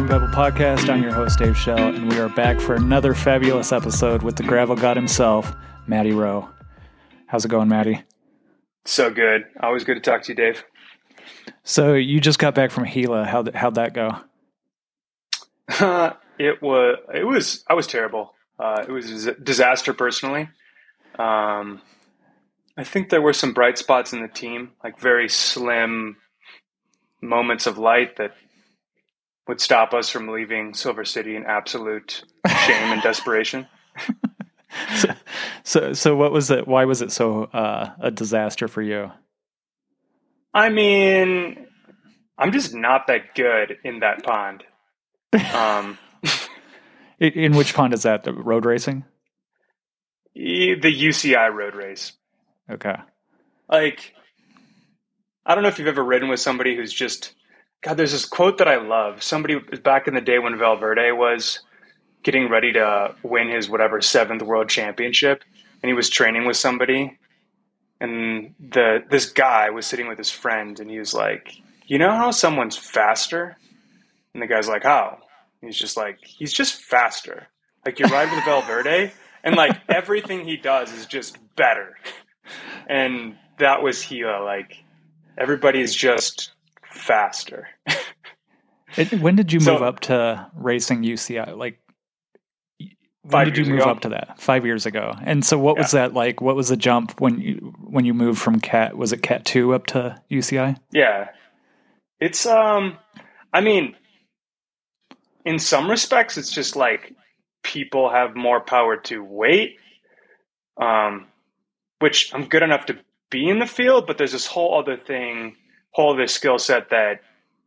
Pebble Podcast. I'm your host, Dave Shell, and we are back for another fabulous episode with the gravel god himself, Matty Rowe. How's it going, Matty? So good. Always good to talk to you, Dave. So you just got back from Gila. How'd that go? I was terrible. It was a disaster personally. I think there were some bright spots in the team, like very slim moments of light that would stop us from leaving Silver City in absolute shame and desperation. So what was it? Why was it so a disaster for you? I mean, I'm just not that good in that pond. In which pond is that? The road racing? The UCI road race. Okay. Like, I don't know if you've ever ridden with somebody who's just, God, there's this quote that I love. Somebody back in the day when Valverde was getting ready to win his whatever 7th world championship, and he was training with somebody, and this guy was sitting with his friend, and he was like, you know how someone's faster? And the guy's like, how? And he's just like, he's just faster. Like, you ride with Valverde, and like everything he does is just better. And that was Gila. Like, everybody's just faster. When did you move up to racing UCI? Like, when did you move up to that? 5 years ago. And so what was that like? What was the jump when you moved from was it Cat 2 up to UCI? Yeah. It's, I mean, in some respects, it's just like people have more power to weight, which I'm good enough to be in the field, but there's this whole other skill set that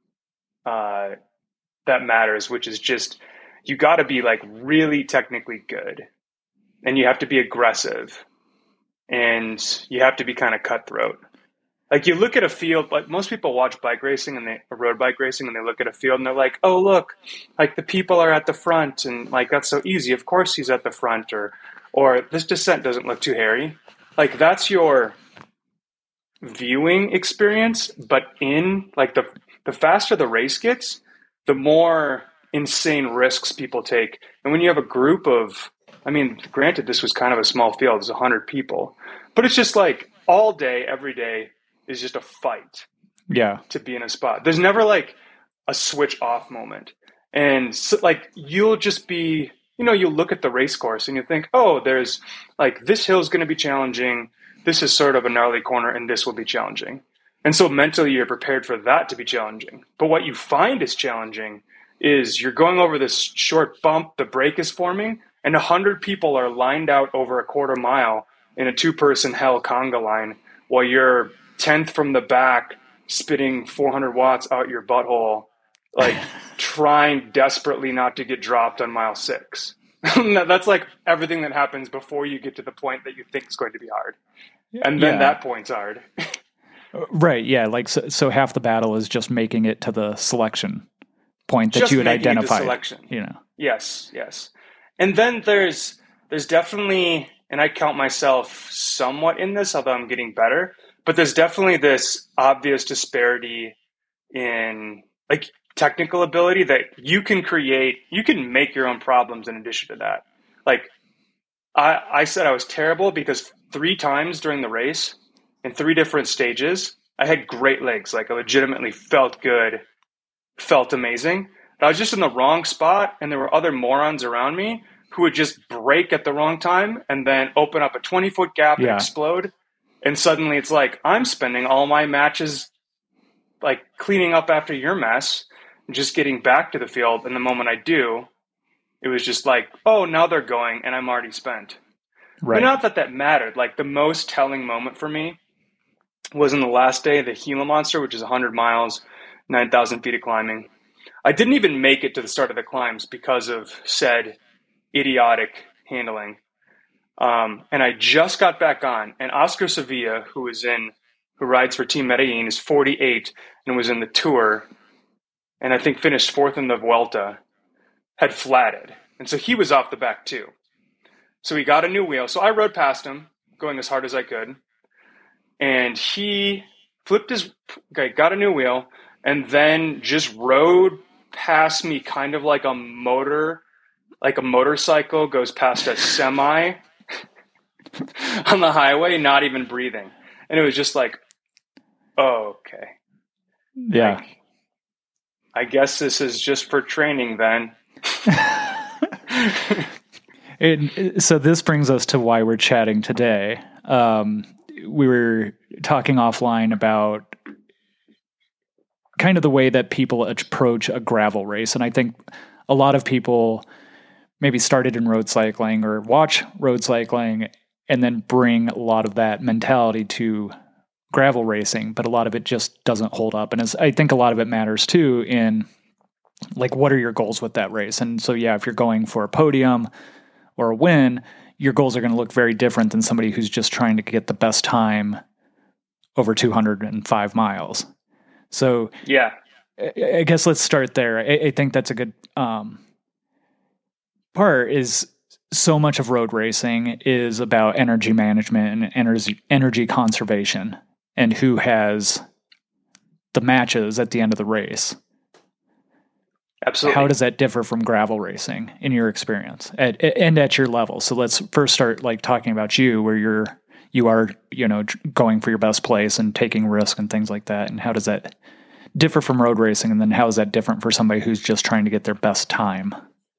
matters, which is just, you got to be like really technically good, and you have to be aggressive, and you have to be kind of cutthroat. Like, you look at a field, like most people watch bike racing and road bike racing, and they look at a field and they're like, oh, look, like the people are at the front, and like, that's so easy. Of course he's at the front, or this descent doesn't look too hairy. Like, that's your viewing experience. But in like the faster the race gets, the more insane risks people take. And when you have a group of, I mean, granted, this was kind of a small field, it's 100 people, but it's just like all day, every day is just a fight. Yeah. To be in a spot. There's never like a switch off moment. And so, like, you'll just be, you look at the race course and you think, oh, there's like, this hill is going to be challenging. This is sort of a gnarly corner, and this will be challenging. And so mentally you're prepared for that to be challenging. But what you find is challenging is you're going over this short bump, the break is forming, and 100 people are lined out over a quarter mile in a 2-person hell conga line while you're 10th from the back spitting 400 watts out your butthole, like trying desperately not to get dropped on mile 6. That's like everything that happens before you get to the point that you think is going to be hard. And then that point's hard. Right, yeah. Like, so half the battle is just making it to the selection point that just you had making identified. It to selection. Yes. And then there's definitely, and I count myself somewhat in this, although I'm getting better, but there's definitely this obvious disparity in like technical ability that you can make your own problems in addition to that. Like, I said I was terrible because 3 times during the race in 3 different stages, I had great legs. Like, I legitimately felt good, felt amazing. But I was just in the wrong spot, and there were other morons around me who would just break at the wrong time and then open up a 20-foot gap and explode. And suddenly it's like, I'm spending all my matches like cleaning up after your mess and just getting back to the field. And the moment I do, it was just like, oh, now they're going and I'm already spent. Right. But not that mattered. Like, the most telling moment for me was in the last day of the Gila Monster, which is 100 miles, 9,000 feet of climbing. I didn't even make it to the start of the climbs because of said idiotic handling. And I just got back on, and Oscar Sevilla, who rides for Team Medellin, is 48 and was in the Tour, and I think finished 4th in the Vuelta, had flatted. And so he was off the back too. So he got a new wheel. So I rode past him, going as hard as I could. And he got a new wheel, and then just rode past me kind of like a motorcycle goes past a semi on the highway, not even breathing. And it was just like, oh, okay. Yeah. I guess this is just for training then. So this brings us to why we're chatting today. We were talking offline about kind of the way that people approach a gravel race. And I think a lot of people maybe started in road cycling or watch road cycling and then bring a lot of that mentality to gravel racing, but a lot of it just doesn't hold up. And I think a lot of it matters too in like, what are your goals with that race? And so, yeah, if you're going for a podium or a win, your goals are going to look very different than somebody who's just trying to get the best time over 205 miles. So yeah, I guess let's start there. I think that's a good part. Is so much of road racing is about energy management and energy conservation and who has the matches at the end of the race. Absolutely. How does that differ from gravel racing in your experience and at your level? So let's first start like talking about you, where you are, going for your best place and taking risk and things like that. And how does that differ from road racing? And then how is that different for somebody who's just trying to get their best time?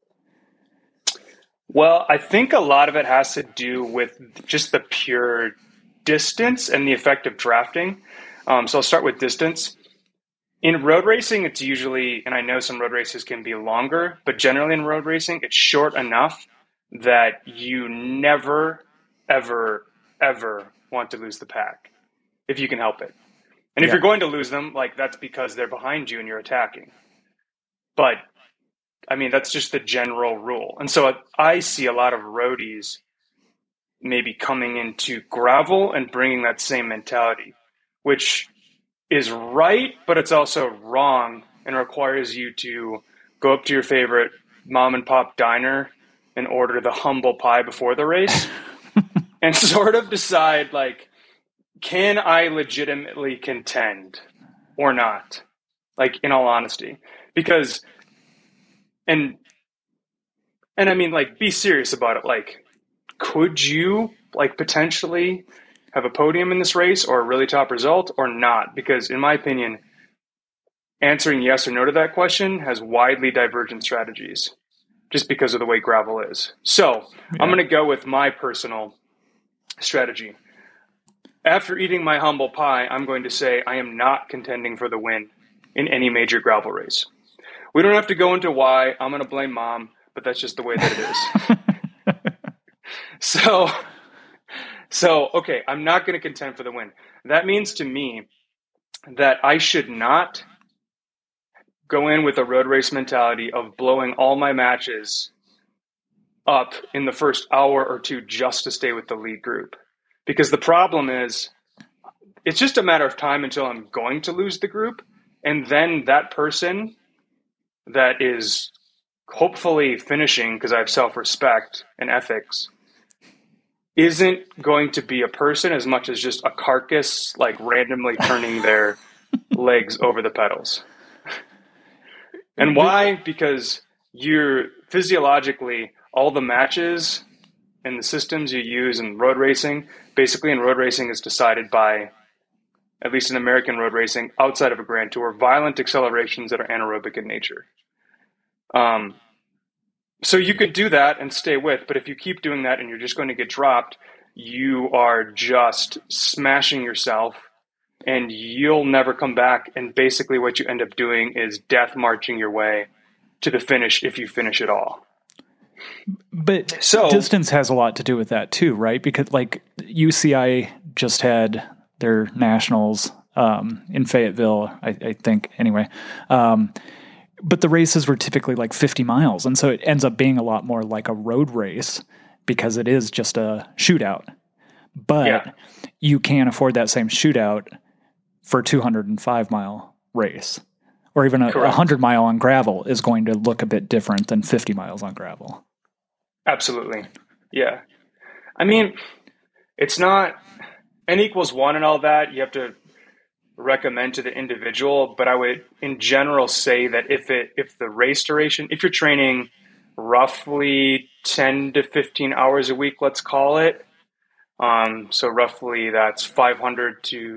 Well, I think a lot of it has to do with just the pure distance and the effect of drafting. So I'll start with distance. In road racing, it's usually, and I know some road races can be longer, but generally in road racing, it's short enough that you never, ever, ever want to lose the pack if you can help it. And if you're going to lose them, like that's because they're behind you and you're attacking. But I mean, that's just the general rule. And so I see a lot of roadies maybe coming into gravel and bringing that same mentality, which is right, but it's also wrong and requires you to go up to your favorite mom and pop diner and order the humble pie before the race and sort of decide, like, can I legitimately contend or not? Like, in all honesty, because, and I mean, like, be serious about it. Like, could you, like, potentially have a podium in this race or a really top result or not? Because in my opinion, answering yes or no to that question has widely divergent strategies just because of the way gravel is. So I'm going to go with my personal strategy. After eating my humble pie, I'm going to say I am not contending for the win in any major gravel race. We don't have to go into why. I'm going to blame mom, but that's just the way that it is. So, okay, I'm not going to contend for the win. That means to me that I should not go in with a road race mentality of blowing all my matches up in the first hour or two just to stay with the lead group. Because the problem is, it's just a matter of time until I'm going to lose the group. And then that person that is hopefully finishing, because I have self-respect and ethics, isn't going to be a person as much as just a carcass, like randomly turning their legs over the pedals. And why? Because you're physiologically, all the matches and the systems you use in road racing, basically in road racing is decided by, at least in American road racing, outside of a Grand Tour, violent accelerations that are anaerobic in nature. So you could do that and stay with, but if you keep doing that and you're just going to get dropped, you are just smashing yourself and you'll never come back. And basically what you end up doing is death marching your way to the finish if you finish it all. But distance has a lot to do with that too, right? Because like UCI just had their nationals in Fayetteville, I think, anyway. But the races were typically like 50 miles. And so it ends up being a lot more like a road race because it is just a shootout. But you can't afford that same shootout for a 205-mile race. Or even a 100-mile on gravel is going to look a bit different than 50 miles on gravel. Absolutely. Yeah. I mean, it's not N equals 1 and all that. You have to recommend to the individual, but I would in general say that if the race duration, if you're training roughly 10 to 15 hours a week, let's call it, so roughly that's 500 to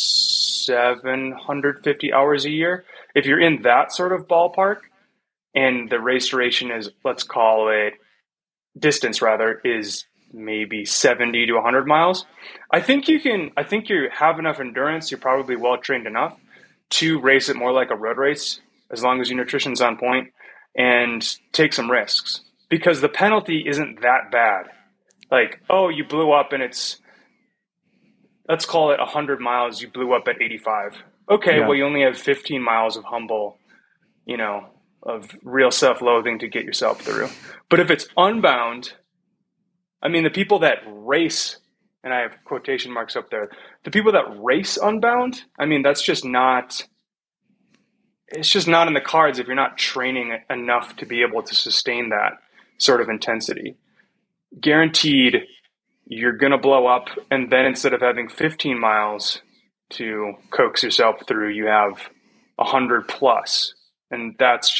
750 hours a year. If you're in that sort of ballpark and the race duration is, let's call it distance rather, is maybe 70 to 100 miles, I think you have enough endurance. You're probably well trained enough to race it more like a road race, as long as your nutrition's on point, and take some risks, because the penalty isn't that bad. Like, oh, you blew up and it's, let's call it 100 miles, you blew up at 85. Okay, yeah. Well, you only have 15 miles of humble, of real self-loathing to get yourself through. But if it's unbound, I mean, the people that race, and I have quotation marks up there, the people that race unbound, I mean, it's just not in the cards if you're not training enough to be able to sustain that sort of intensity. Guaranteed, you're going to blow up, and then instead of having 15 miles to coax yourself through, you have 100 plus. And that's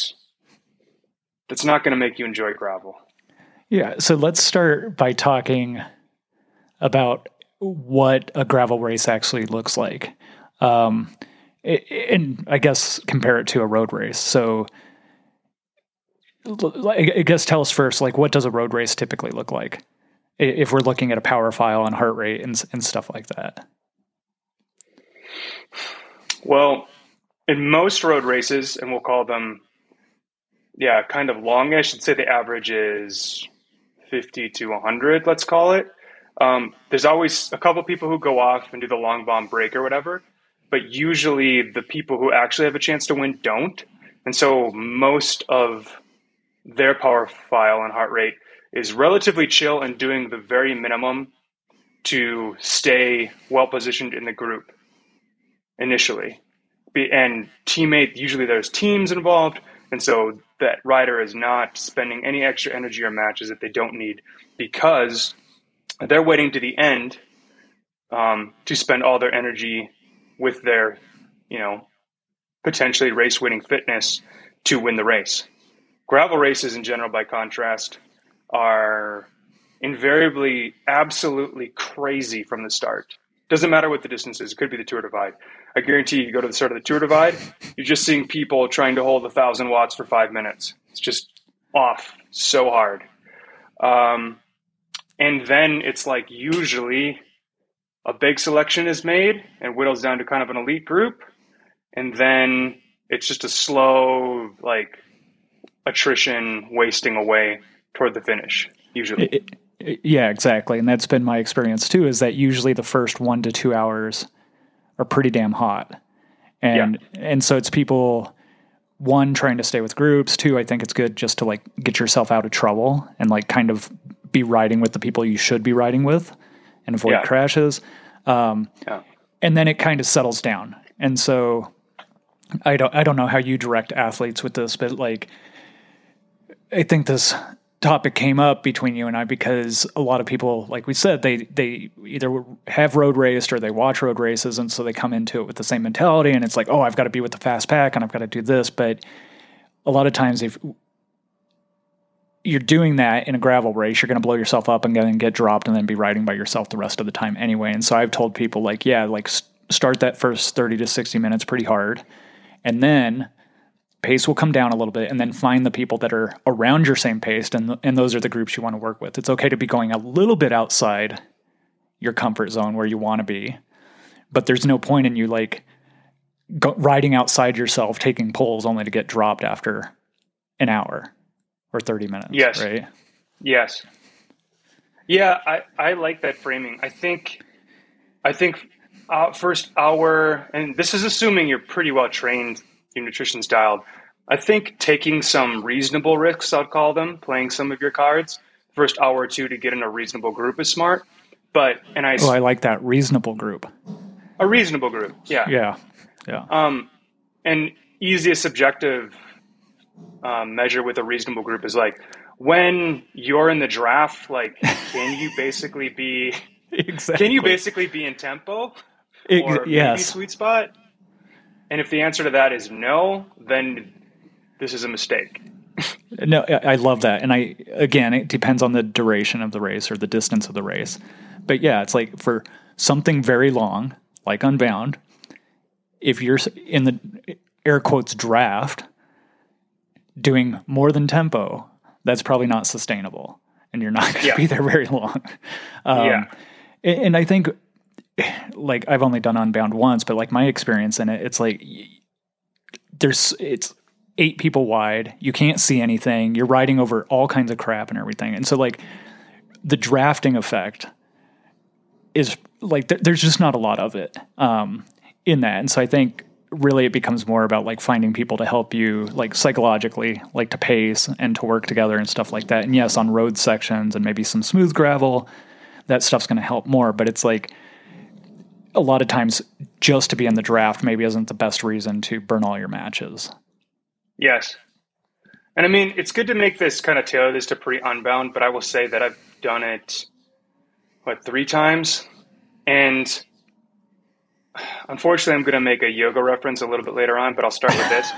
not going to make you enjoy gravel. Yeah, so let's start by talking about what a gravel race actually looks like. And I guess compare it to a road race. So I guess tell us first, like, what does a road race typically look like if we're looking at a power file and heart rate and stuff like that? Well, in most road races, and we'll call them, kind of longish, I'd say the average is 50 to 100, let's call it. There's always a couple people who go off and do the long bomb break or whatever, but usually the people who actually have a chance to win don't. And so most of their power file and heart rate is relatively chill and doing the very minimum to stay well positioned in the group initially. And usually there's teams involved, and so that rider is not spending any extra energy or matches that they don't need, because they're waiting to the end to spend all their energy with their, potentially race-winning fitness to win the race. Gravel races in general, by contrast, are invariably absolutely crazy from the start. Doesn't matter what the distance is. It could be the Tour Divide. I guarantee you go to the start of the Tour Divide, you're just seeing people trying to hold 1,000 watts for 5 minutes. It's just off so hard. And then it's like usually a big selection is made and whittles down to kind of an elite group. And then it's just a slow, attrition wasting away toward the finish, usually. Yeah, exactly. And that's been my experience too, is that usually the first 1 to 2 hours are pretty damn hot. And so it's people, one, trying to stay with groups. Two, I think it's good just to get yourself out of trouble and kind of be riding with the people you should be riding with and avoid crashes. And then it kind of settles down. And so I don't know how you direct athletes with this, but I think this topic came up between you and I because a lot of people, like we said, they either have road raced or they watch road races, and so they come into it with the same mentality, and it's like, oh, I've got to be with the fast pack and I've got to do this. But a lot of times if you're doing that in a gravel race, you're going to blow yourself up and then get dropped and then be riding by yourself the rest of the time anyway. And so I've told people start that first 30 to 60 minutes pretty hard, and then pace will come down a little bit, and then find the people that are around your same pace, and those are the groups you want to work with. It's okay to be going a little bit outside your comfort zone where you want to be, but there's no point in you riding outside yourself, taking pulls only to get dropped after an hour or 30 minutes. Yes. Right? Yes. Yeah, I like that framing. I think first hour, and this is assuming you're pretty well trained, your nutrition's dialed, I think taking some reasonable risks, I'd call them, playing some of your cards, first hour or two to get in a reasonable group is smart. I like that, reasonable group. A reasonable group, yeah. And easiest subjective measure with a reasonable group is when you're in the draft, can you basically be exactly. Can you basically be in tempo? or maybe sweet spot? And if the answer to that is no, then this is a mistake. No, I love that. And it depends on the duration of the race or the distance of the race. But yeah, it's like for something very long, like Unbound, if you're in the air quotes draft doing more than tempo, that's probably not sustainable and you're not going to be there very long. And I think like I've only done Unbound once, but like my experience in it, it's like it's 8 people wide. You can't see anything. You're riding over all kinds of crap and everything. And so like the drafting effect is like, there's just not a lot of it in that. And so I think really it becomes more about like finding people to help you like psychologically, like to pace and to work together and stuff like that. And yes, on road sections and maybe some smooth gravel, that stuff's going to help more. But it's like a lot of times just to be in the draft maybe isn't the best reason to burn all your matches. Yes. And I mean, it's good to make this kind of tailor this to pre-Unbound, but I will say that I've done it, 3 times? And unfortunately, I'm going to make a yoga reference a little bit later on, but I'll start with this.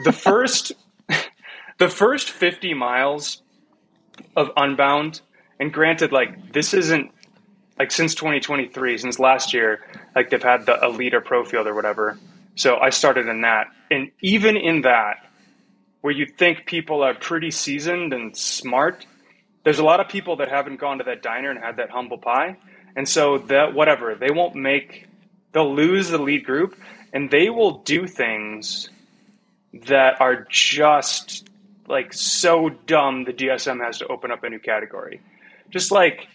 The first 50 miles of Unbound, and granted, like, this isn't, like, since 2023, since last year, like, they've had the Elite or Pro Field or whatever. So I started in that. And even in that, where you think people are pretty seasoned and smart, there's a lot of people that haven't gone to that diner and had that humble pie. And so that whatever, they'll lose the lead group and they will do things that are just like so dumb the DSM has to open up a new category. Just like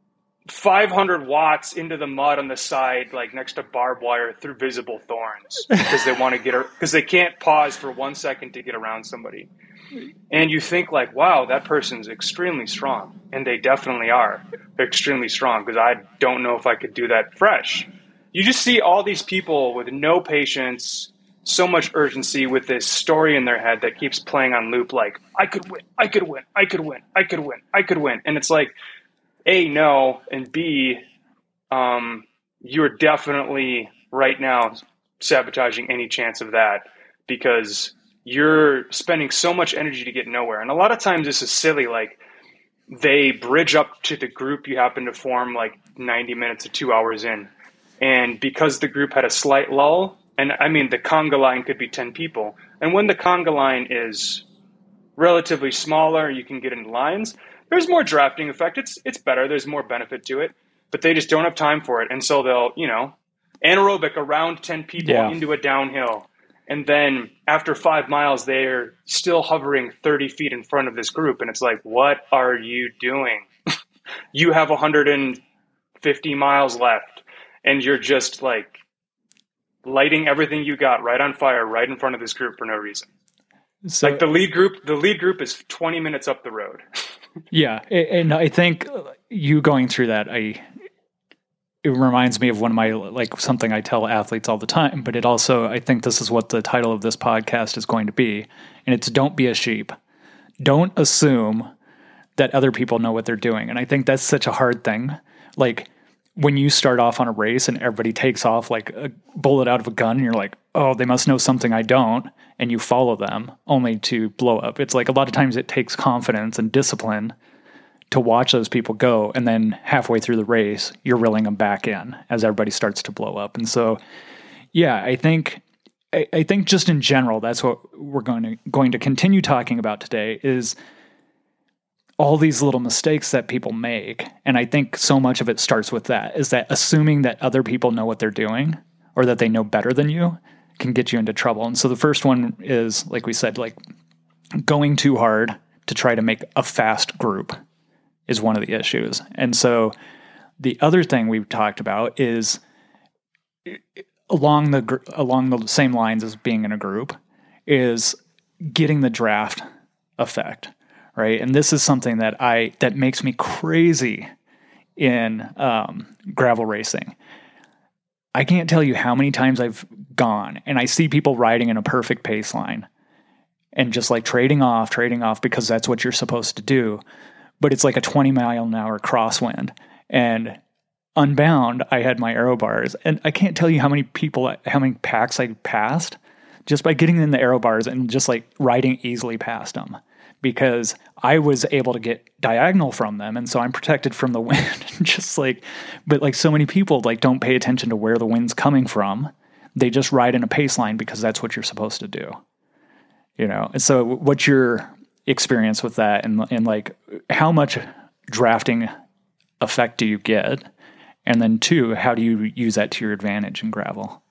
500 watts into the mud on the side, like next to barbed wire through visible thorns because they want to because they can't pause for 1 second to get around somebody. And you think like, wow, that person's extremely strong. And they definitely are. They're extremely strong because I don't know if I could do that fresh. You just see all these people with no patience, so much urgency with this story in their head that keeps playing on loop like, I could win, I could win, I could win, I could win, I could win. And it's like, A, no, and B, you're definitely right now sabotaging any chance of that because you're spending so much energy to get nowhere. And a lot of times this is silly, like they bridge up to the group you happen to form like 90 minutes to 2 hours in. And because the group had a slight lull, and I mean, the conga line could be 10 people. And when the conga line is relatively smaller, you can get into lines. There's more drafting effect. It's better. There's more benefit to it, but they just don't have time for it. And so they'll, anaerobic around 10 people into a downhill. And then after 5 miles, they're still hovering 30 feet in front of this group. And it's like, what are you doing? You have 150 miles left and you're just like lighting everything you got right on fire, right in front of this group for no reason. So, like the lead group is 20 minutes up the road. Yeah. And I think you going through that, it reminds me of one of my, like something I tell athletes all the time, but it also, I think this is what the title of this podcast is going to be. And it's don't be a sheep. Don't assume that other people know what they're doing. And I think that's such a hard thing. Like when you start off on a race and everybody takes off like a bullet out of a gun and you're like, oh, they must know something I don't. And you follow them only to blow up. It's like a lot of times it takes confidence and discipline to watch those people go. And then halfway through the race, you're reeling them back in as everybody starts to blow up. And so, yeah, I think just in general, that's what we're going to continue talking about today is all these little mistakes that people make. And I think so much of it starts with that, is that assuming that other people know what they're doing or that they know better than you can get you into trouble. And so the first one is, like we said, like going too hard to try to make a fast group is one of the issues. And so the other thing we've talked about is along the same lines as being in a group is getting the draft effect, right? And this is something that makes me crazy in gravel racing. I can't tell you how many times I've gone and I see people riding in a perfect pace line and just like trading off because that's what you're supposed to do. But it's like a 20 mile an hour crosswind. And Unbound, I had my aero bars, and I can't tell you how many packs I passed just by getting in the aero bars and just like riding easily past them, because I was able to get diagonal from them, and so I'm protected from the wind. Just like, but like so many people like don't pay attention to where the wind's coming from. They just ride in a pace line because that's what you're supposed to do, you know. And so, what's your experience with that, and like how much drafting effect do you get? And then two, how do you use that to your advantage in gravel?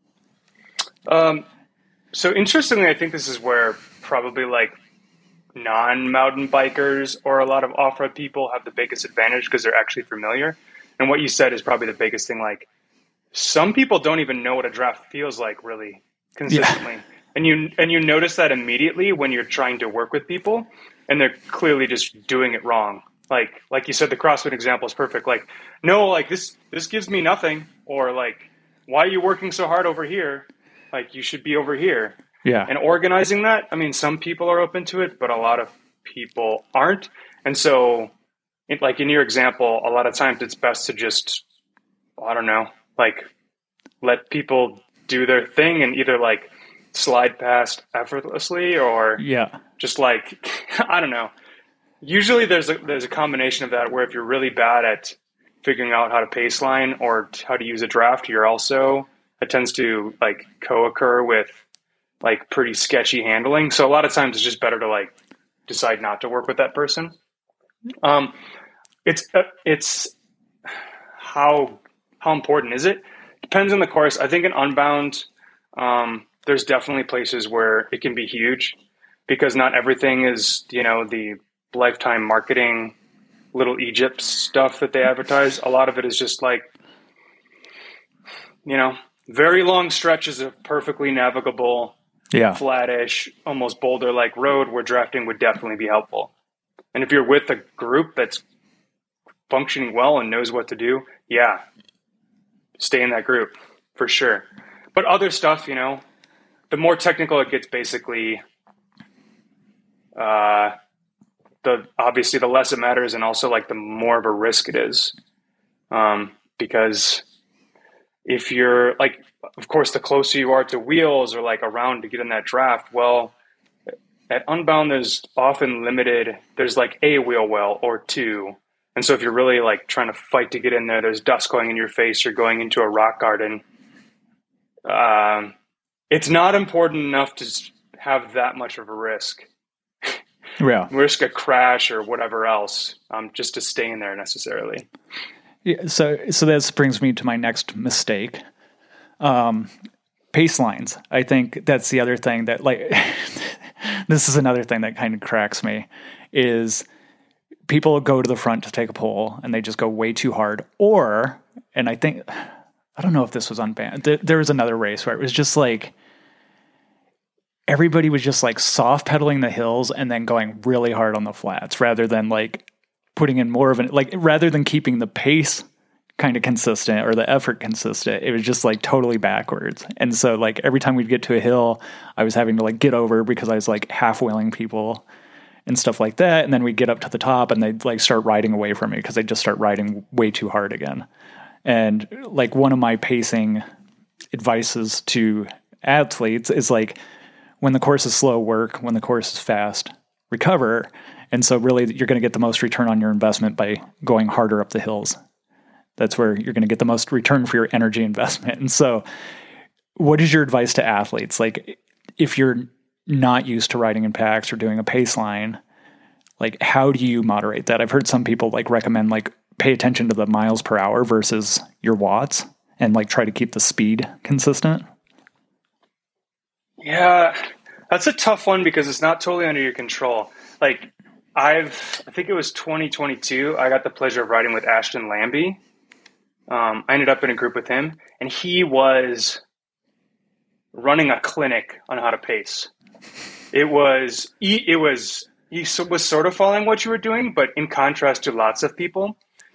So interestingly, I think this is where probably like non-mountain bikers or a lot of off-road people have the biggest advantage because they're actually familiar. And what you said is probably the biggest thing. Like some people don't even know what a draft feels like really consistently. Yeah. And you notice that immediately when you're trying to work with people and they're clearly just doing it wrong. Like you said, the CrossFit example is perfect. Like, no, like this gives me nothing. Or like, why are you working so hard over here? Like you should be over here. Yeah. And organizing that, I mean, some people are open to it, but a lot of people aren't. And so like in your example, a lot of times it's best to just, I don't know, like let people do their thing and either like slide past effortlessly or just like, I don't know. Usually there's a combination of that where if you're really bad at figuring out how to pace line or how to use a draft, it tends to like co-occur with like pretty sketchy handling. So a lot of times it's just better to like decide not to work with that person. It's how important is it? Depends on the course. I think in Unbound, there's definitely places where it can be huge because not everything is, the lifetime marketing Little Egypt stuff that they advertise. A lot of it is just like, very long stretches of perfectly navigable, flattish, almost boulder-like road where drafting would definitely be helpful. And if you're with a group that's functioning well and knows what to do, stay in that group for sure. But other stuff, the more technical it gets, basically, obviously the less it matters, and also like the more of a risk it is. Because if you're like, of course, the closer you are to wheels or like around to get in that draft, well, at Unbound, there's often there's like a wheel well or two. And so if you're really like trying to fight to get in there, there's dust going in your face, you're going into a rock garden. It's not important enough to have that much of a risk. Risk a crash or whatever else, just to stay in there necessarily. Yeah, so that brings me to my next mistake. Pace lines. I think that's the other thing that like, this is another thing that kind of cracks me is people go to the front to take a pull and they just go way too hard. And I don't know if this was unbanned. There was another race where it was just like, everybody was just like soft pedaling the hills and then going really hard on the flats rather than like putting in more of rather than keeping the pace kind of consistent or the effort consistent. It was just like totally backwards. And so like every time we'd get to a hill, I was having to like get over because I was like half wheeling people and stuff like that. And then we'd get up to the top and they'd like start riding away from me because they'd just start riding way too hard again. And like one of my pacing advices to athletes is like, when the course is slow, work. When the course is fast, recover. And so really you're going to get the most return on your investment by going harder up the hills. That's where you're going to get the most return for your energy investment. And so what is your advice to athletes? Like if you're not used to riding in packs or doing a pace line, like how do you moderate that? I've heard some people like recommend like pay attention to the miles per hour versus your watts and like try to keep the speed consistent. Yeah, that's a tough one because it's not totally under your control. Like I think it was 2022, I got the pleasure of riding with Ashton Lambie. I ended up in a group with him and he was running a clinic on how to pace. He was sort of following what you were doing, but in contrast to lots of people,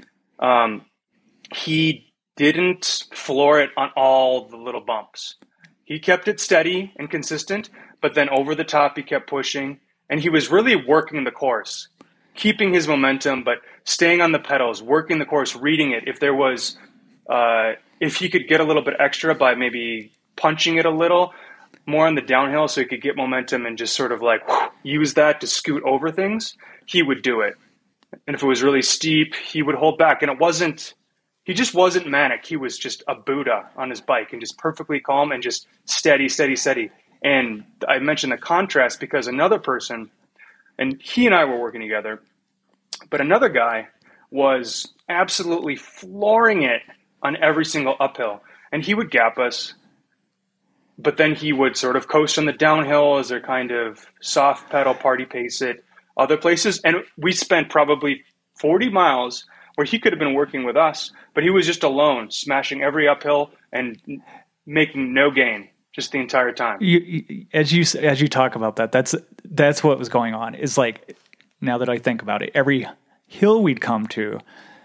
he didn't floor it on all the little bumps. He kept it steady and consistent, but then over the top, he kept pushing, and he was really working the course, keeping his momentum, but staying on the pedals, working the course, reading it. If there was, if he could get a little bit extra by maybe punching it a little more on the downhill so he could get momentum and just sort of like use that to scoot over things, he would do it. And if it was really steep, he would hold back. And he just wasn't manic. He was just a Buddha on his bike and just perfectly calm and just steady, steady, steady. And I mentioned the contrast because another person, and he and I were working together, but another guy was absolutely flooring it on every single uphill. And he would gap us, but then he would sort of coast on the downhill as a kind of soft pedal party pace it other places. And we spent probably 40 miles where he could have been working with us, but he was just alone, smashing every uphill and making no gain just the entire time. As you talk about that, that's what was going on. Is like, now that I think about it, every hill we'd come to,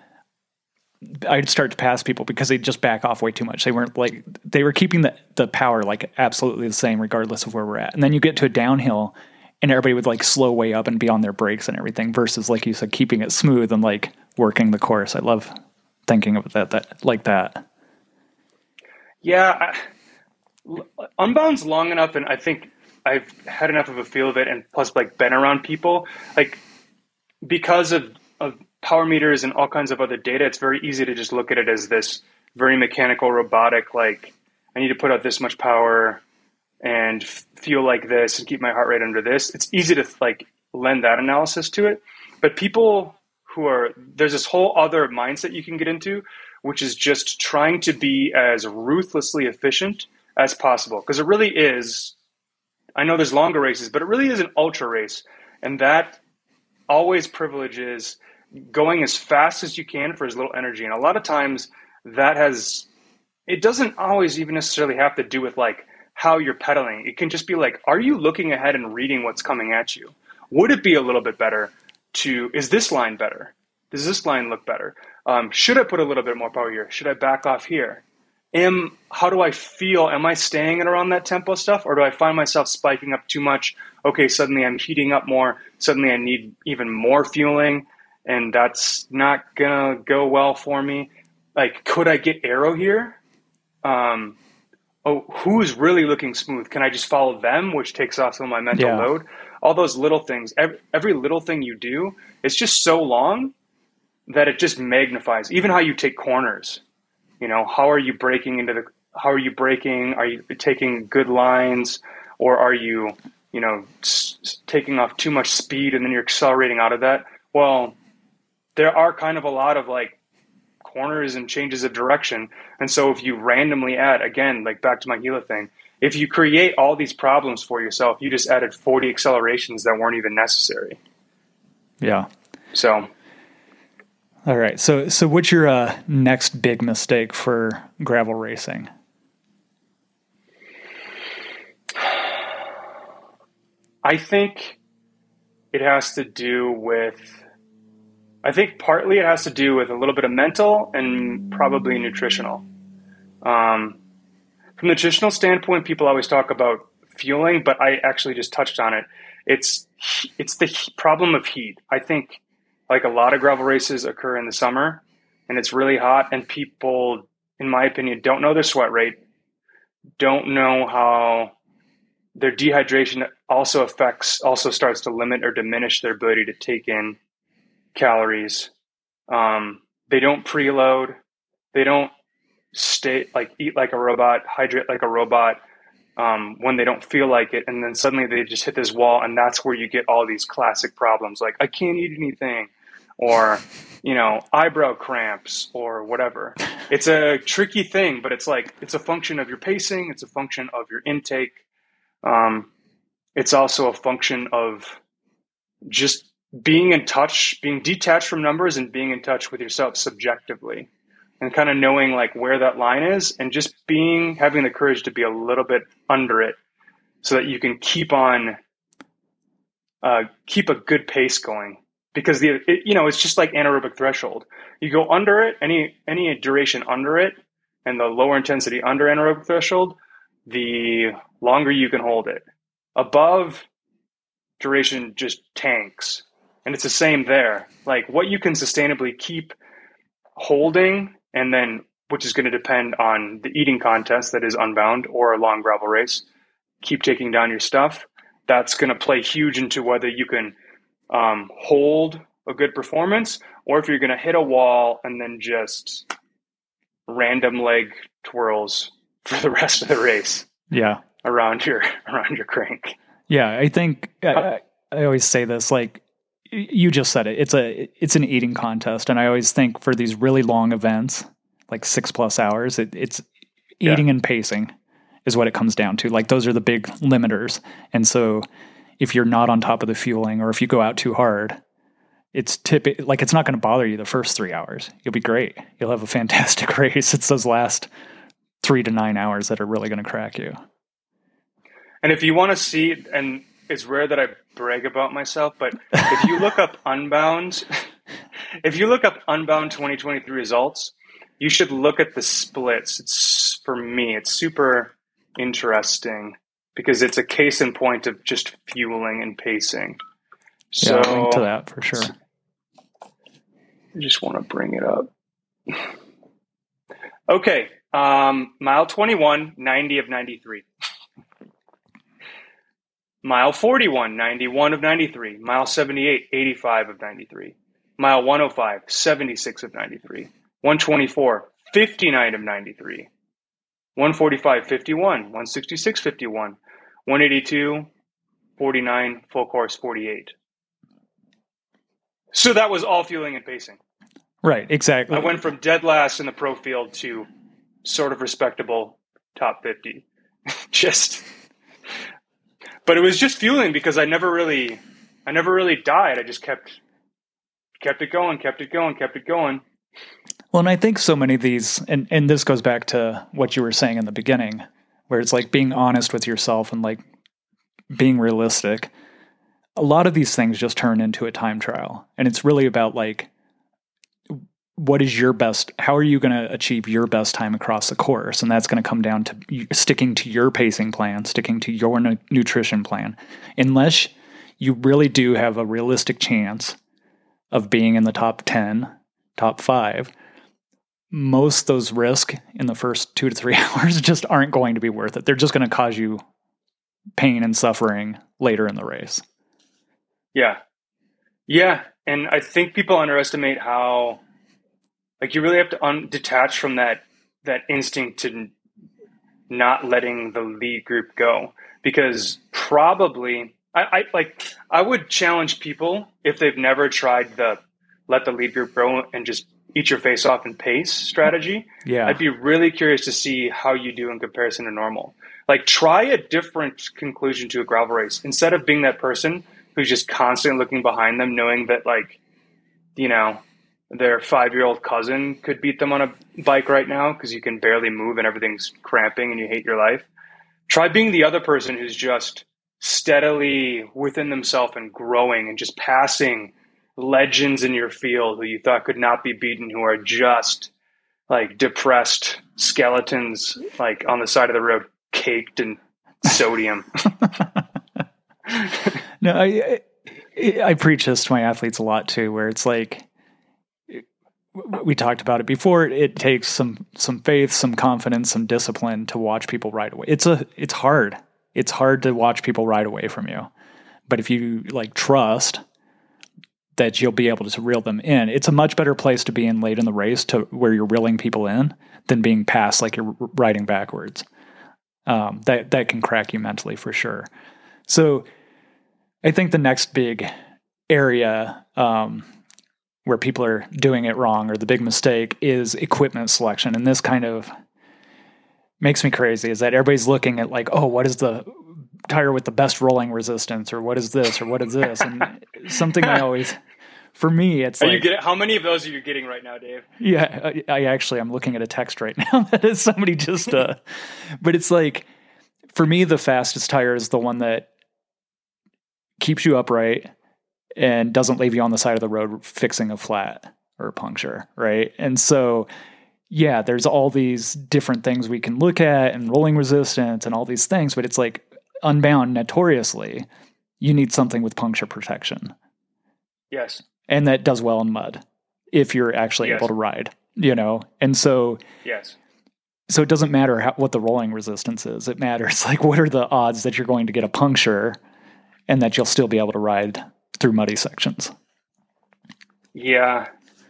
I'd start to pass people because they'd just back off way too much. They were keeping the power like absolutely the same regardless of where we're at. And then you get to a downhill and everybody would like slow way up and be on their brakes and everything versus, like you said, keeping it smooth and like working the course. I love thinking of that like that. Yeah. Unbound's long enough, and I think I've had enough of a feel of it, and plus like been around people, like because of power meters and all kinds of other data, it's very easy to just look at it as this very mechanical, robotic, like I need to put out this much power and feel like this and keep my heart rate under this. It's easy to like lend that analysis to it. But people there's this whole other mindset you can get into, which is just trying to be as ruthlessly efficient as possible. Because it really is, I know there's longer races, but it really is an ultra race. And that always privileges going as fast as you can for as little energy. And a lot of times it doesn't always even necessarily have to do with like how you're pedaling. It can just be like, are you looking ahead and reading what's coming at you? Would it be a little bit better is this line better? Does this line look better? Should I put a little bit more power here? Should I back off here? How do I feel? Am I staying at around that tempo stuff? Or do I find myself spiking up too much? Okay, suddenly I'm heating up more. Suddenly I need even more fueling. And that's not going to go well for me. Like, could I get aero here? Who's really looking smooth? Can I just follow them, which takes off some of my mental load? All those little things. Every little thing you do, it's just so long that it just magnifies. Even how you take corners. You know, how are you braking? Are you taking good lines? Or are you, taking off too much speed and then you're accelerating out of that? Well, there are kind of a lot of like corners and changes of direction. And so if you randomly add, again, like back to my Gila thing, if you create all these problems for yourself, you just added 40 accelerations that weren't even necessary. Yeah. So. All right. So what's your next big mistake for gravel racing? I think partly it has to do with a little bit of mental and probably nutritional. From the nutritional standpoint, people always talk about fueling, but I actually just touched on it. It's the problem of heat. I think like a lot of gravel races occur in the summer and it's really hot, and people, in my opinion, don't know their sweat rate, don't know how their dehydration also starts to limit or diminish their ability to take in calories. They don't preload. They don't eat like a robot, hydrate like a robot when they don't feel like it. And then suddenly they just hit this wall, and that's where you get all these classic problems. Like, I can't eat anything, or, eyebrow cramps or whatever. It's a tricky thing, but it's a function of your pacing. It's a function of your intake. It's also a function of just being in touch, being detached from numbers and being in touch with yourself subjectively, and kind of knowing like where that line is, and just having the courage to be a little bit under it so that you can keep a good pace going. Because it's just like anaerobic threshold. You go under it, any duration under it, and the lower intensity under anaerobic threshold, the longer you can hold it. Above, duration just tanks. And it's the same there. Like what you can sustainably keep holding, and then which is going to depend on the eating contest that is Unbound or a long gravel race, keep taking down your stuff. That's going to play huge into whether you can hold a good performance, or if you're going to hit a wall and then just random leg twirls for the rest of the race. Yeah. Around your crank. Yeah. I think I always say this, like you just said it, it's an eating contest. And I always think for these really long events, like 6+ hours, it's eating and pacing is what it comes down to. Like those are the big limiters. And so if you're not on top of the fueling, or if you go out too hard, it's not going to bother you the first 3 hours. You'll be great. You'll have a fantastic race. It's those last 3 to 9 hours that are really going to crack you. And if you want to see, and it's rare that I brag about myself, but if you look up Unbound, 2023 results, you should look at the splits. For me, it's super interesting because it's a case in point of just fueling and pacing. So yeah, I'll link to that for sure. I just want to bring it up. Okay. Mile 21, 90 of 93. Mile 41, 91 of 93. Mile 78, 85 of 93. Mile 105, 76 of 93. 124, 59 of 93. 145, 51. 166, 51. 182, 49. Full course, 48. So that was all fueling and pacing. Right, exactly. I went from dead last in the pro field to sort of respectable top 50. But it was just fueling because I never really died. I just kept it going. Well, and I think so many of these, and this goes back to what you were saying in the beginning, where it's like being honest with yourself and like being realistic. A lot of these things just turn into a time trial. And it's really about like, what is your best, how are you going to achieve your best time across the course? And that's going to come down to sticking to your pacing plan, sticking to your nutrition plan. Unless you really do have a realistic chance of being in the top 10, top 5, most of those risks in the first 2 to 3 hours just aren't going to be worth it. They're just going to cause you pain and suffering later in the race. Yeah. Yeah. And I think people underestimate how, like, you really have to detach from that instinct to not letting the lead group go, because probably I would challenge people, if they've never tried the let the lead group go and just eat your face off and pace strategy. Yeah. I'd be really curious to see how you do in comparison to normal. Like, try a different conclusion to a gravel race. Instead of being that person who's just constantly looking behind them, knowing that, like, you know, their 5-year-old cousin could beat them on a bike right now because you can barely move and everything's cramping and you hate your life. Try being the other person who's just steadily within themselves and growing and just passing legends in your field who you thought could not be beaten, who are just like depressed skeletons, like on the side of the road, caked in sodium. No, I preach this to my athletes a lot too, where it's like, we talked about it before. It takes some faith, some confidence, some discipline to watch people ride away. It's hard. It's hard to watch people ride away from you. But if you like trust that you'll be able to reel them in, it's a much better place to be in late in the race, to where you're reeling people in, than being passed like you're riding backwards. That can crack you mentally for sure. So I think the next big area where people are doing it wrong, or the big mistake, is equipment selection. And this kind of makes me crazy, is that everybody's looking at like, oh, what is the tire with the best rolling resistance, or what is this, or what is this? And something I always, for me, it's like, how many of those are you getting right now, Dave? Yeah, I'm looking at a text right now that is somebody just, but it's like, for me, the fastest tire is the one that keeps you upright and doesn't leave you on the side of the road fixing a flat or a puncture, right? And so, yeah, there's all these different things we can look at, and rolling resistance and all these things, but it's like, Unbound, notoriously, you need something with puncture protection. Yes. And that does well in mud if you're actually able to ride, And so, yes. So it doesn't matter what the rolling resistance is. It matters like what are the odds that you're going to get a puncture and that you'll still be able to ride through muddy sections. Yeah.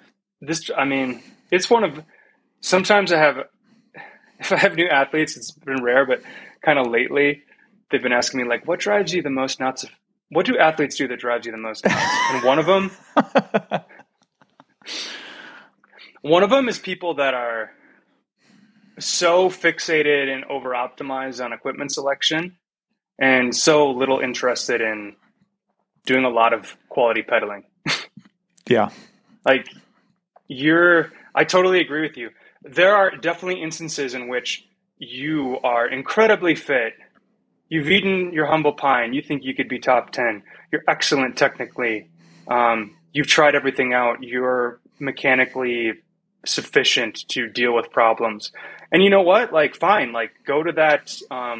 It's one of, sometimes if I have new athletes, it's been rare, but kind of lately, they've been asking me like, what drives you the most nuts? What do athletes do that drives you the most nuts? And one of them is people that are so fixated and over optimized on equipment selection and so little interested in doing a lot of quality pedaling. Yeah. Like I totally agree with you. There are definitely instances in which you are incredibly fit. You've eaten your humble pie and you think you could be top 10. You're excellent technically. You've tried everything out. You're mechanically sufficient to deal with problems. And you know what? Like, fine, like go to that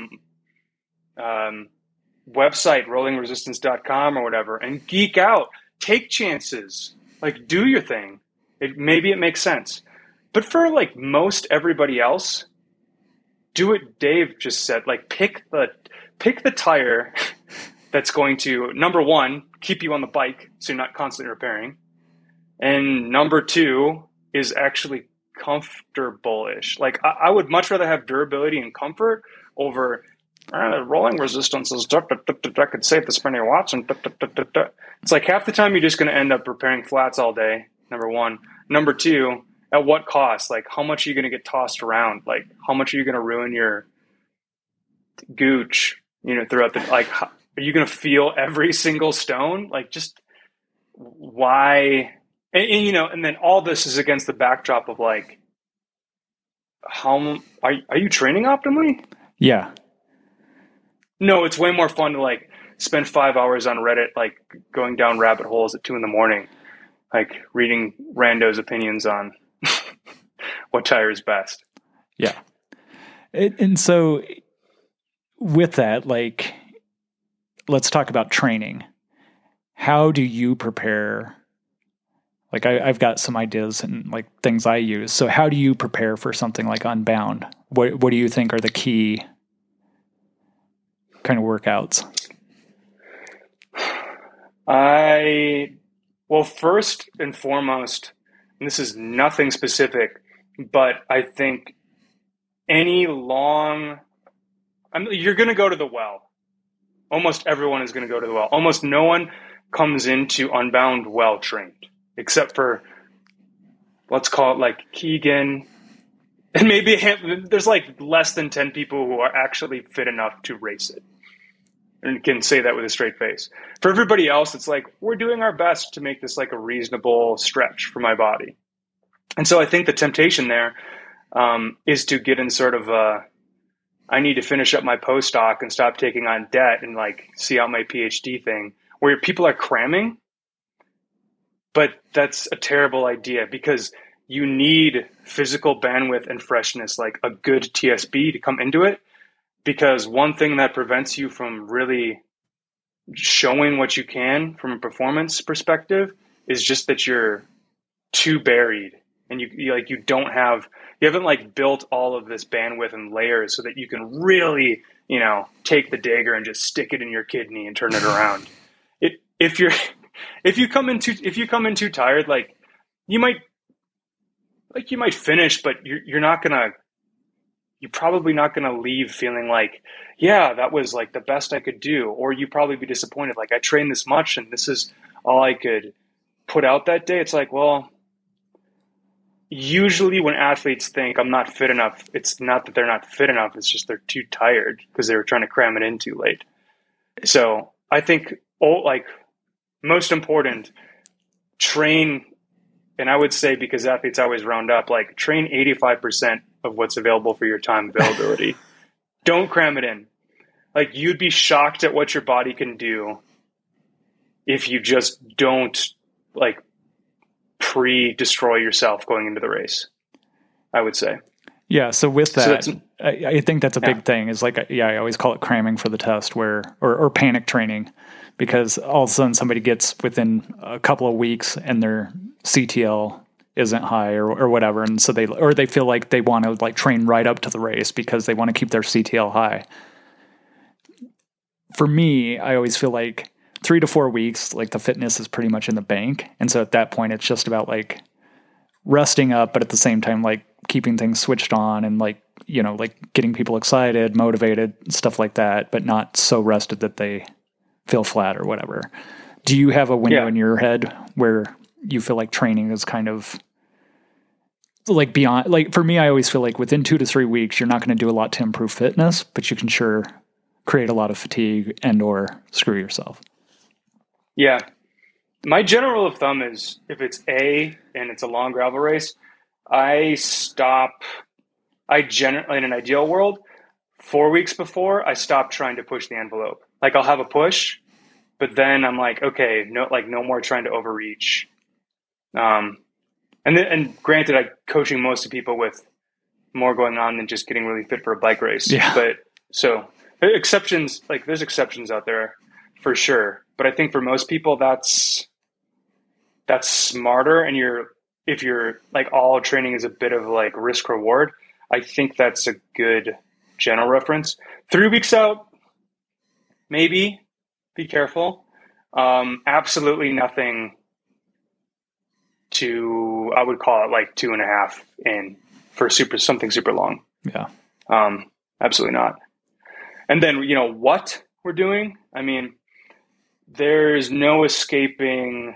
website, rollingresistance.com or whatever, and geek out, take chances, like do your thing. Maybe it makes sense. But for like most everybody else, do what Dave just said, like pick the tire that's going to, number one, keep you on the bike so you're not constantly repairing. And number two is actually comfortable-ish. Like I would much rather have durability and comfort over rolling resistance is I could save this many watts and it's like half the time you're just going to end up repairing flats all day. Number one. Number two, at what cost? Like how much are you going to get tossed around? Like how much are you going to ruin your gooch? Throughout the like, are you going to feel every single stone? Like just why? And then all this is against the backdrop of like, how are you training optimally? Yeah. No, it's way more fun to like spend 5 hours on Reddit, like going down rabbit holes at 2 a.m, like reading randos' opinions on what tire is best. Yeah. And so with that, like, let's talk about training. How do you prepare? Like I've got some ideas and like things I use. So how do you prepare for something like Unbound? What do you think are the key kind of workouts? Well, first and foremost, and this is nothing specific, but I think you're going to go to the well. Almost everyone is going to go to the well. Almost no one comes into Unbound well trained, except for, let's call it like Keegan. And maybe there's like less than 10 people who are actually fit enough to race it and can say that with a straight face. For everybody else, it's like, we're doing our best to make this like a reasonable stretch for my body. And so I think the temptation there is to get in sort of I need to finish up my postdoc and stop taking on debt and like see out my PhD thing, where people are cramming. But that's a terrible idea because you need physical bandwidth and freshness, like a good TSB to come into it. Because one thing that prevents you from really showing what you can from a performance perspective is just that you're too buried and you haven't like built all of this bandwidth and layers so that you can really, take the dagger and just stick it in your kidney and turn it around. If you come in too tired, like you might finish, but you're probably not going to leave feeling like, yeah, that was like the best I could do. Or you probably be disappointed. Like I trained this much and this is all I could put out that day. It's like, well, usually when athletes think I'm not fit enough, it's not that they're not fit enough. It's just they're too tired because they were trying to cram it in too late. So I think most important, train. And I would say, because athletes always round up, like train 85% of what's available for your time availability. Don't cram it in. Like you'd be shocked at what your body can do if you just don't like pre-destroy yourself going into the race, I would say. Yeah. So with that, I think that's a big thing is like, I always call it cramming for the test or panic training because all of a sudden somebody gets within a couple of weeks and their CTL isn't high or whatever. And so they feel like they want to like train right up to the race because they want to keep their CTL high. For me, I always feel like 3 to 4 weeks, like the fitness is pretty much in the bank. And so at that point, it's just about like resting up, but at the same time, like keeping things switched on and like, you know, like getting people excited, motivated, stuff like that, but not so rested that they feel flat or whatever. Do you have a window in your head where you feel like training is kind of like beyond, like for me, I always feel like within 2 to 3 weeks, you're not going to do a lot to improve fitness, but you can sure create a lot of fatigue and or screw yourself. Yeah. My general rule of thumb is if it's and it's a long gravel race, I generally, in an ideal world, 4 weeks before, I stop trying to push the envelope. Like I'll have a push, but then I'm like, okay, no more trying to overreach. And granted, I'm coaching most of people with more going on than just getting really fit for a bike race. Yeah. But so exceptions, like there's exceptions out there for sure. But I think for most people, that's smarter. And if you're like all training is a bit of like risk reward, I think that's a good general reference. 3 weeks out, maybe be careful. Absolutely nothing I would call it like 2.5 in for something super long. Yeah. Absolutely not. And then, you know, what we're doing, I mean, there's no escaping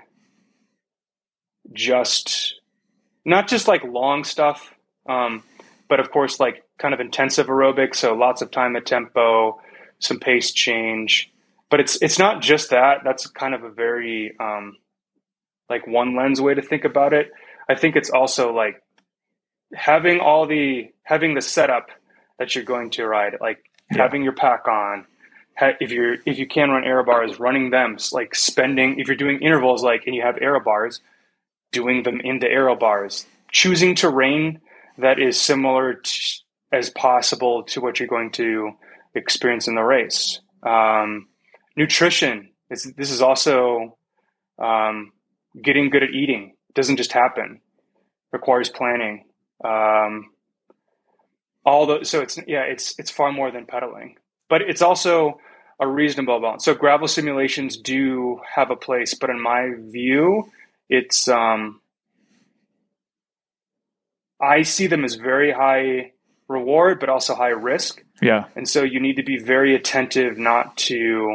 not just like long stuff, but of course, like kind of intensive aerobics. So lots of time at tempo, some pace change, but it's not just that. That's kind of a very, like one lens way to think about it. I think it's also like having the setup that you're going to ride, like having your pack on. If you can run aero bars, running them, like if you're doing intervals, like, and you have aero bars, doing them in the aero bars, choosing terrain that is similar as possible to what you're going to experience in the race. Nutrition. This is also, getting good at eating. It doesn't just happen. Requires planning. So it's far more than pedaling, but it's also a reasonable balance. So gravel simulations do have a place, but in my view, it's, I see them as very high reward, but also high risk. Yeah. And so you need to be very attentive not to,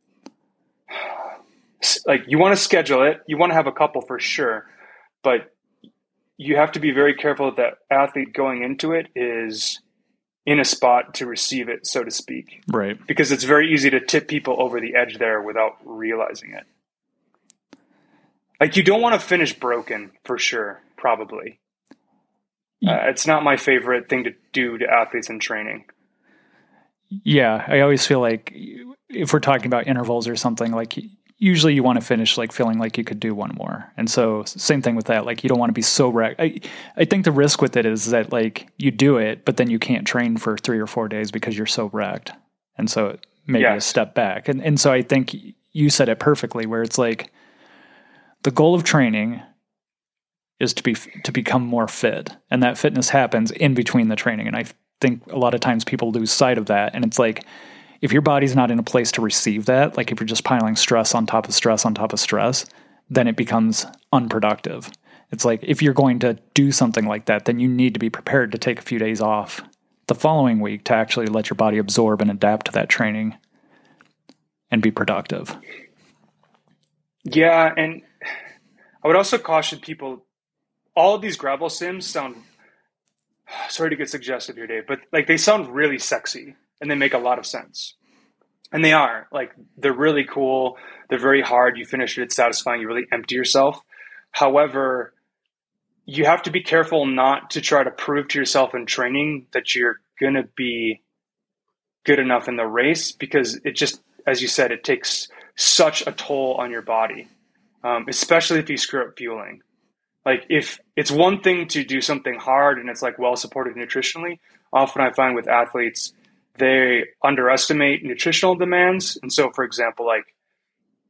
like, you want to schedule it. You want to have a couple for sure, but you have to be very careful that the athlete going into it is in a spot to receive it, so to speak. Right. Because it's very easy to tip people over the edge there without realizing it. Like, you don't want to finish broken for sure, probably. It's not my favorite thing to do to athletes in training. Yeah. I always feel like if we're talking about intervals or something, like usually you want to finish like feeling like you could do one more. And so same thing with that. Like you don't want to be so wrecked. I think the risk with it is that like you do it, but then you can't train for 3 or 4 days because you're so wrecked. And so maybe a step back. And so I think you said it perfectly where it's like the goal of training is to become more fit. And that fitness happens in between the training. And I think a lot of times people lose sight of that. And it's like, if your body's not in a place to receive that, like if you're just piling stress on top of stress on top of stress, then it becomes unproductive. It's like if you're going to do something like that, then you need to be prepared to take a few days off the following week to actually let your body absorb and adapt to that training and be productive. Yeah, and I would also caution people, all of these gravel sims sound, sorry to get suggestive here, Dave, but like they sound really sexy. And they make a lot of sense. And they are. Like, they're really cool. They're very hard. You finish it, it's satisfying. You really empty yourself. However, you have to be careful not to try to prove to yourself in training that you're going to be good enough in the race, because it just, as you said, it takes such a toll on your body, especially if you screw up fueling. Like, if it's one thing to do something hard and it's like well supported nutritionally, often I find with athletes, they underestimate nutritional demands. And so, for example, like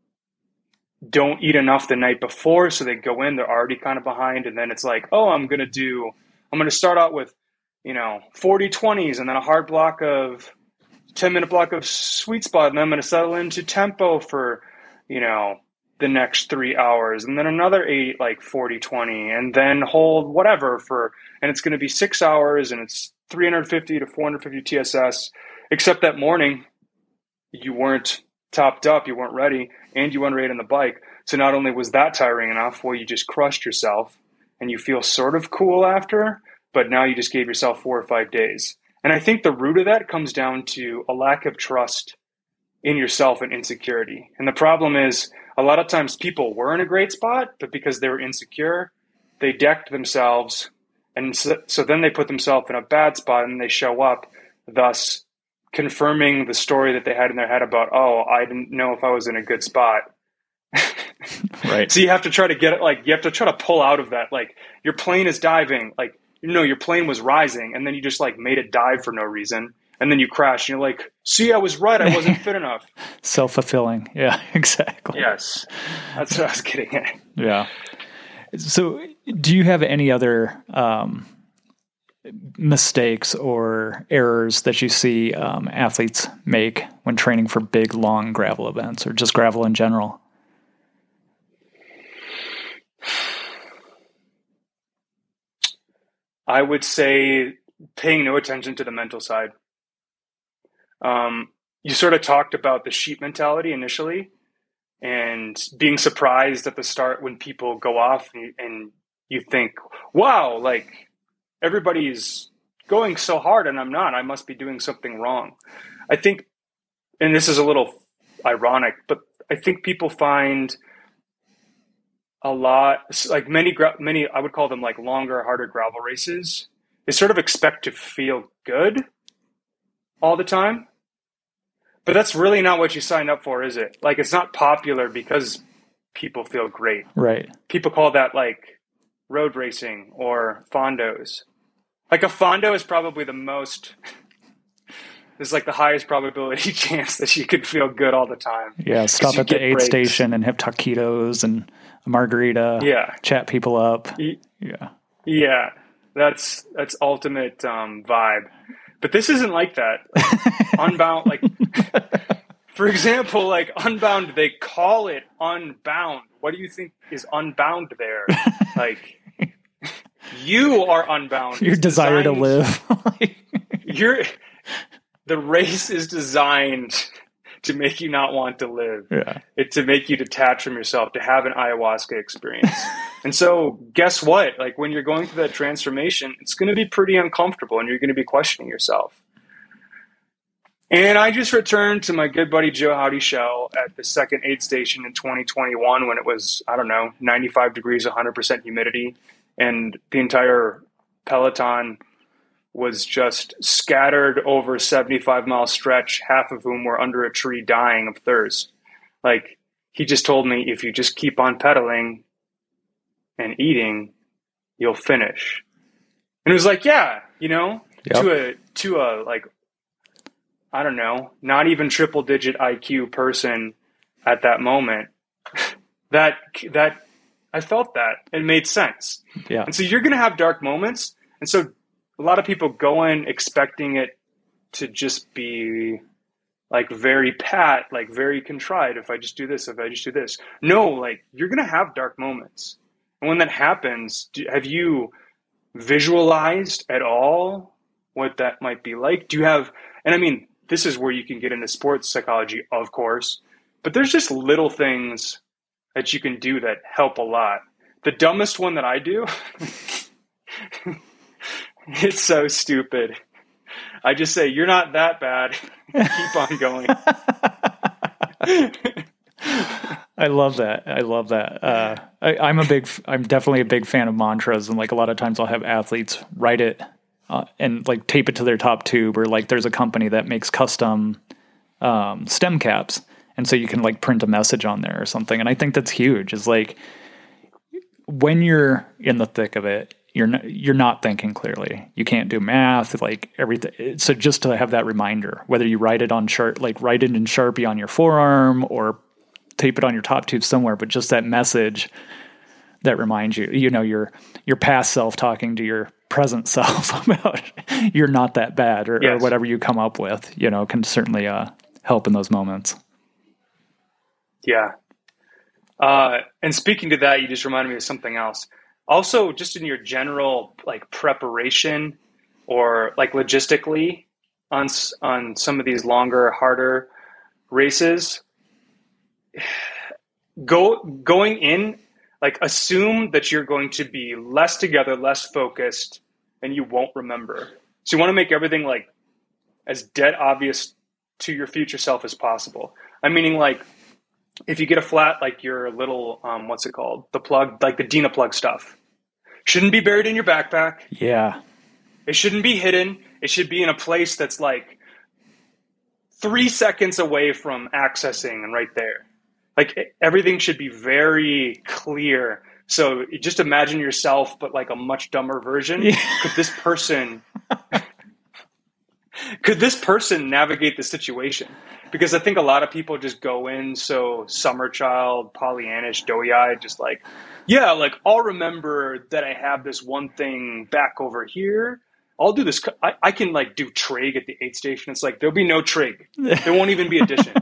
don't eat enough the night before. So they go in, they're already kind of behind. And then it's like, oh, I'm going to start out with, 40 20s and then a hard block of 10-minute block of sweet spot. And then I'm going to settle into tempo for, the next 3 hours, and then another 8, like 40 20, and then hold whatever and it's going to be 6 hours, and it's 350 to 450 TSS, except that morning you weren't topped up, you weren't ready, and you weren't ready on the bike. So not only was that tiring enough, well, you just crushed yourself and you feel sort of cool after, but now you just gave yourself 4 or 5 days. And I think the root of that comes down to a lack of trust in yourself and insecurity. And the problem is, a lot of times people were in a great spot, but because they were insecure, they decked themselves. And so then they put themselves in a bad spot and they show up, thus confirming the story that they had in their head about, oh, I didn't know if I was in a good spot. Right. So you have to try to get it, you have to try to pull out of that. Like, your plane is diving, your plane was rising, and then you just made it dive for no reason. And then you crash, and you're like, see, I was right. I wasn't fit enough. Self-fulfilling. Yeah, exactly. Yes. That's what I was getting at. Yeah. So do you have any other mistakes or errors that you see athletes make when training for big, long gravel events, or just gravel in general? I would say paying no attention to the mental side. You sort of talked about the sheep mentality initially, and being surprised at the start when people go off and you think, wow, everybody's going so hard and I'm not. I must be doing something wrong. I think, and this is a little ironic, but I think people find a lot, many, I would call them longer, harder gravel races. They sort of expect to feel good all the time. But that's really not what you signed up for, is it? It's not popular because people feel great. Right. People call that road racing or fondos. A fondo is probably the most, is the highest probability chance that you could feel good all the time. Yeah, stop at the aid station and have taquitos and a margarita. Yeah. Chat people up. Yeah. Yeah. That's ultimate vibe. But this isn't like that. Unbound, for example, Unbound, they call it Unbound. What do you think is unbound there? You are unbound. Your desire to live. The race is designed to make you not want to live. Yeah. To make you detach from yourself, to have an ayahuasca experience. And so guess what? When you're going through that transformation, it's going to be pretty uncomfortable and you're going to be questioning yourself. And I just returned to my good buddy Joe Howdy show at the second aid station in 2021 when it was, 95 degrees, 100% humidity. And the entire peloton was just scattered over a 75-mile stretch, half of whom were under a tree dying of thirst. He just told me, if you just keep on pedaling and eating, you'll finish. And it was yeah, yep. to a not even triple digit IQ person at that moment, that I felt that it made sense. Yeah. And so you're going to have dark moments. And so a lot of people go in expecting it to just be very pat, very contrite. If I just do this, if I just do this. No, you're going to have dark moments. And when that happens, have you visualized at all what that might be like? Do you have, and this is where you can get into sports psychology, of course, but there's just little things that you can do that help a lot. The dumbest one that I do, it's so stupid. I just say, you're not that bad. Keep on going. I love that. I'm definitely a big fan of mantras. And a lot of times I'll have athletes write it and tape it to their top tube, or there's a company that makes custom stem caps. And so you can print a message on there or something. And I think that's huge. Is when you're in the thick of it, you're not thinking clearly. You can't do math, everything. So just to have that reminder, whether you write it on write it in Sharpie on your forearm, or tape it on your top tube somewhere, but just that message that reminds you, your past self talking to your present self about you're not that bad or whatever you come up with, can certainly help in those moments. Yeah. And speaking to that, you just reminded me of something else. Also, just in your general like preparation or like logistically on some of these longer, harder races, going in, like assume that you're going to be less together, less focused, and you won't remember. So you want to make everything like as dead obvious to your future self as possible. I'm meaning like if you get a flat, like your little, what's it called? The plug, like the Dina plug stuff. Shouldn't be buried in your backpack. Yeah. It shouldn't be hidden. It should be in a place that's like 3 seconds away from accessing and right there. Like everything should be very clear. So just imagine yourself, but like a much dumber version. Yeah. Could this person navigate the situation? Because I think a lot of people just go in so summer child, Pollyannish, doughy-eyed, just like, yeah, like I'll remember that I have this one thing back over here. I'll do this. I can like do trig at the aid station. It's like, there'll be no trig. There won't even be addition.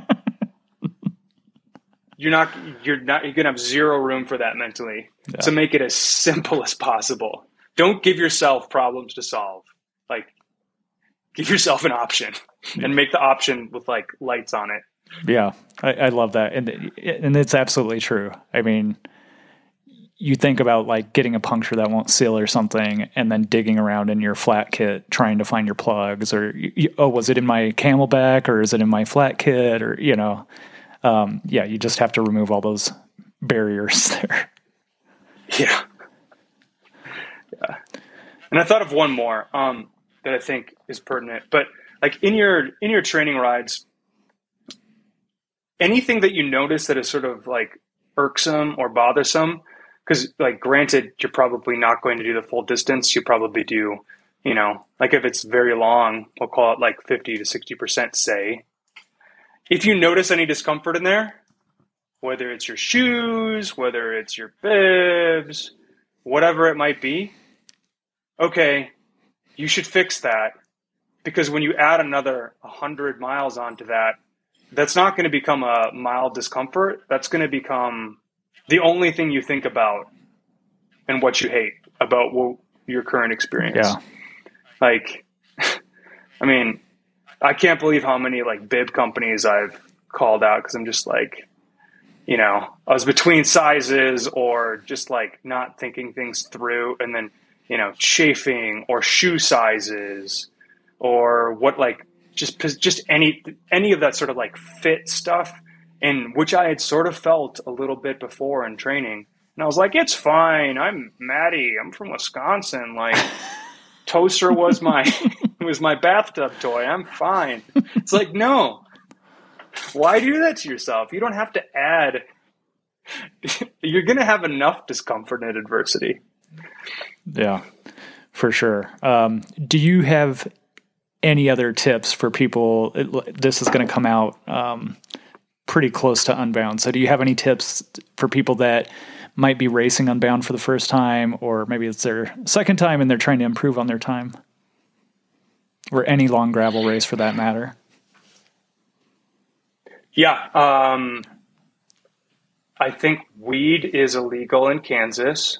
You're going to have zero room for that mentally. Yeah. So make it as simple as possible. Don't give yourself problems to solve. Like, give yourself an option and make the option with like lights on it. Yeah, I love that. And it's absolutely true. I mean, you think about like getting a puncture that won't seal or something and then digging around in your flat kit trying to find your plugs or, was it in my Camelback or is it in my flat kit or, you just have to remove all those barriers there. Yeah. And I thought of one more, that I think is pertinent, but like in your training rides, anything that you notice that is sort of like irksome or bothersome, because like granted, you're probably not going to do the full distance. You probably do, like if it's very long, we'll call it like 50 to 60%, say. If you notice any discomfort in there, whether it's your shoes, whether it's your bibs, whatever it might be, okay, you should fix that, because when you add another 100 miles onto that, that's not going to become a mild discomfort. That's going to become the only thing you think about and what you hate about your current experience. Yeah. Like, I mean, I can't believe how many like bib companies I've called out because I'm just like, I was between sizes or just like not thinking things through, and then chafing or shoe sizes or what, like just any of that sort of like fit stuff, and which I had sort of felt a little bit before in training. And I was like, it's fine. I'm Maddie. I'm from Wisconsin. Like toaster was my bathtub toy. I'm fine. It's like, no. Why do that to yourself? You don't have to add. You're going to have enough discomfort and adversity. Yeah, for sure. Do you have any other tips for people? This is going to come out pretty close to Unbound. So do you have any tips for people that might be racing Unbound for the first time, or maybe it's their second time and they're trying to improve on their time? Or any long gravel race for that matter? Yeah. I think weed is illegal in Kansas,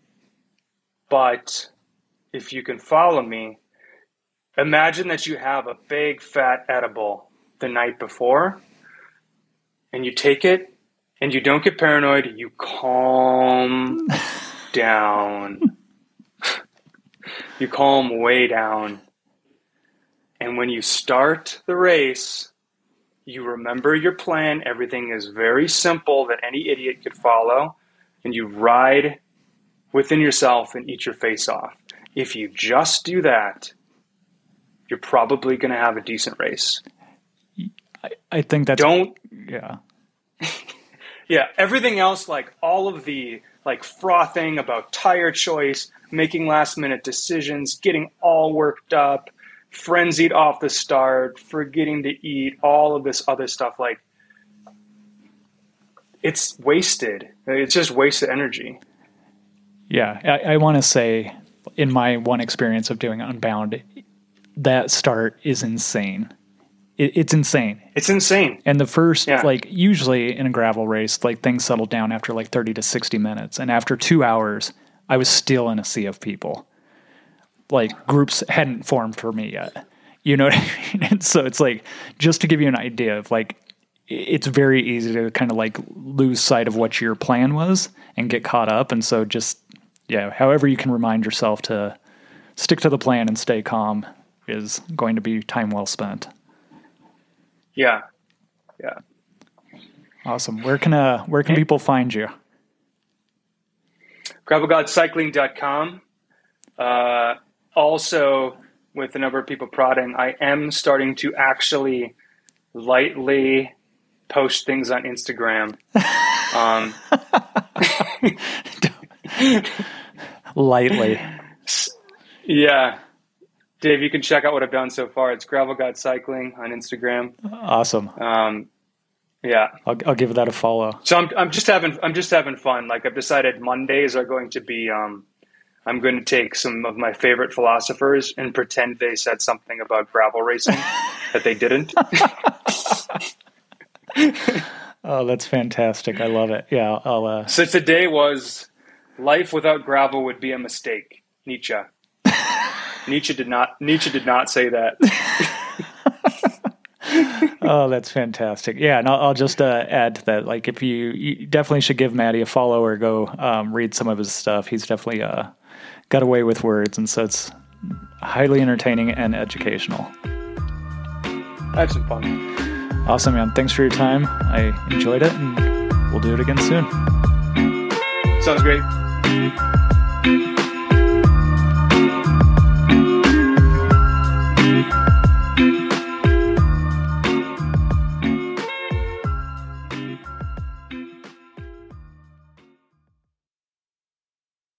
but if you can follow me, imagine that you have a big fat edible the night before and you take it and you don't get paranoid. You calm down. You calm way down. And when you start the race, you remember your plan. Everything is very simple that any idiot could follow. And you ride within yourself and eat your face off. If you just do that, you're probably going to have a decent race. I think that's... Yeah. Yeah. Everything else, like all of the like frothing about tire choice, making last minute decisions, getting all worked up, frenzied off the start, forgetting to eat, all of this other stuff. Like, it's wasted. It's just wasted energy. Yeah. I want to say, in my one experience of doing Unbound, that start is insane. It's insane. It's insane. And the first, like, usually in a gravel race, like, things settle down after like 30 to 60 minutes. And after 2 hours, I was still in a sea of people. Like, groups hadn't formed for me yet. You know what I mean? And so it's like, just to give you an idea of, like, it's very easy to kind of like lose sight of what your plan was and get caught up. And so just, however you can remind yourself to stick to the plan and stay calm is going to be time well spent. Yeah. Awesome. Where can people find you? GravelGodCycling.com. Also, with the number of people prodding, I am starting to actually lightly post things on Instagram. Lightly. Yeah. Dave, you can check out what I've done so far. It's Gravel God Cycling on Instagram. Awesome. Yeah. I'll give that a follow. So I'm just having fun. Like, I've decided Mondays are going to be, I'm going to take some of my favorite philosophers and pretend they said something about gravel racing that they didn't. Oh, that's fantastic. I love it. Yeah. So today was life without gravel would be a mistake. Nietzsche. Nietzsche did not say that. Oh, that's fantastic. Yeah. And I'll just add to that. Like, if you definitely should give Matty a follow or go read some of his stuff. He's definitely got away with words. And so it's highly entertaining and educational. I had some fun. Awesome, man. Thanks for your time. I enjoyed it, and we'll do it again soon. Sounds great.